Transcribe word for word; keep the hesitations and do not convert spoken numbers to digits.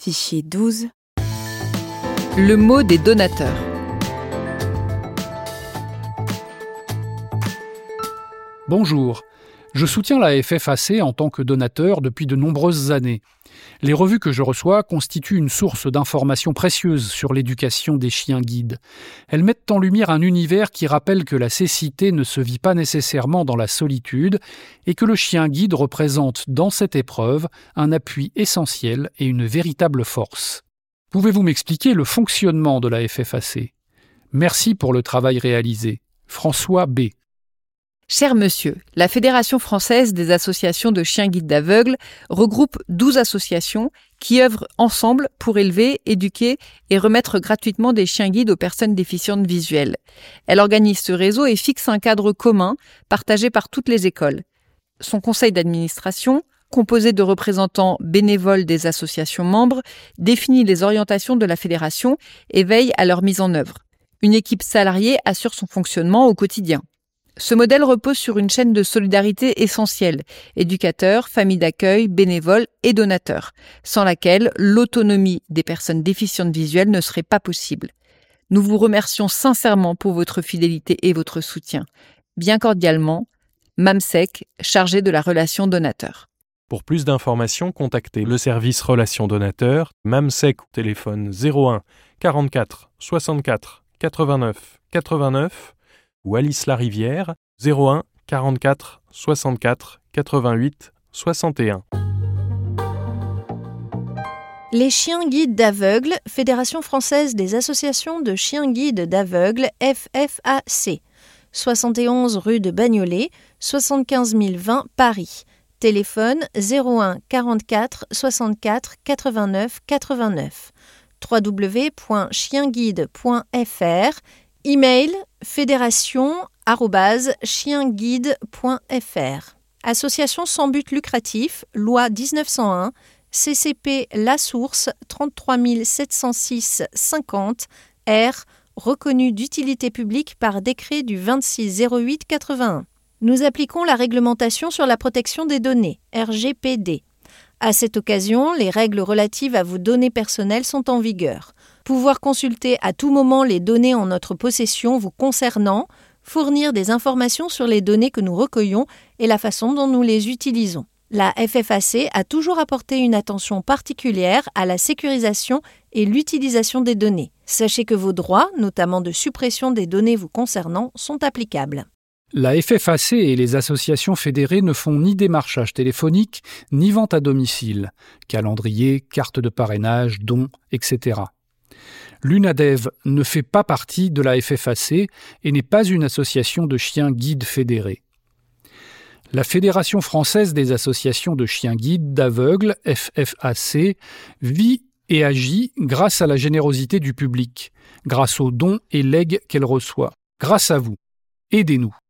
Fichier douze. Le mot des donateurs. Bonjour, je soutiens la F F A C en tant que donateur depuis de nombreuses années. Les revues que je reçois constituent une source d'informations précieuses sur l'éducation des chiens guides. Elles mettent en lumière un univers qui rappelle que la cécité ne se vit pas nécessairement dans la solitude et que le chien guide représente dans cette épreuve un appui essentiel et une véritable force. Pouvez-vous m'expliquer le fonctionnement de la F F A C ? Merci pour le travail réalisé. François B. Cher monsieur, la Fédération française des associations de chiens guides d'aveugles regroupe douze associations qui œuvrent ensemble pour élever, éduquer et remettre gratuitement des chiens guides aux personnes déficientes visuelles. Elle organise ce réseau et fixe un cadre commun partagé par toutes les écoles. Son conseil d'administration, composé de représentants bénévoles des associations membres, définit les orientations de la fédération et veille à leur mise en œuvre. Une équipe salariée assure son fonctionnement au quotidien. Ce modèle repose sur une chaîne de solidarité essentielle, éducateurs, familles d'accueil, bénévoles et donateurs, sans laquelle l'autonomie des personnes déficientes visuelles ne serait pas possible. Nous vous remercions sincèrement pour votre fidélité et votre soutien. Bien cordialement, Mamsec, chargé de la relation donateur. Pour plus d'informations, contactez le service Relations Donateurs, Mamsec au téléphone zéro un quarante-quatre soixante-quatre quatre-vingt-neuf quatre-vingt-neuf ou Alice Larivière, zéro un quarante-quatre soixante-quatre quatre-vingt-huit soixante et un. Les chiens guides d'aveugles, Fédération française des associations de chiens guides d'aveugles, F F A C, soixante et onze rue de Bagnolet, soixante-quinze mille vingt Paris. Téléphone zéro un quarante-quatre soixante-quatre quatre-vingt-neuf quatre-vingt-neuf. w w w point chienguide point f r. Email fédération arobase chienguide point f r. Association sans but lucratif, loi dix-neuf cent un, C C P La Source trente-trois mille sept cent six cinquante R, reconnu d'utilité publique par décret du vingt-six zéro huit quatre-vingt-un. Nous appliquons la réglementation sur la protection des données, R G P D. À cette occasion, les règles relatives à vos données personnelles sont en vigueur. Pouvoir consulter à tout moment les données en notre possession vous concernant, fournir des informations sur les données que nous recueillons et la façon dont nous les utilisons. La F F A C a toujours apporté une attention particulière à la sécurisation et l'utilisation des données. Sachez que vos droits, notamment de suppression des données vous concernant, sont applicables. La F F A C et les associations fédérées ne font ni démarchage téléphonique, ni vente à domicile, calendrier, carte de parrainage, dons, et cetera. L'UNADEV ne fait pas partie de la F F A C et n'est pas une association de chiens guides fédérés. La Fédération française des associations de chiens guides d'aveugles, F F A C, vit et agit grâce à la générosité du public, grâce aux dons et legs qu'elle reçoit. Grâce à vous, aidez-nous.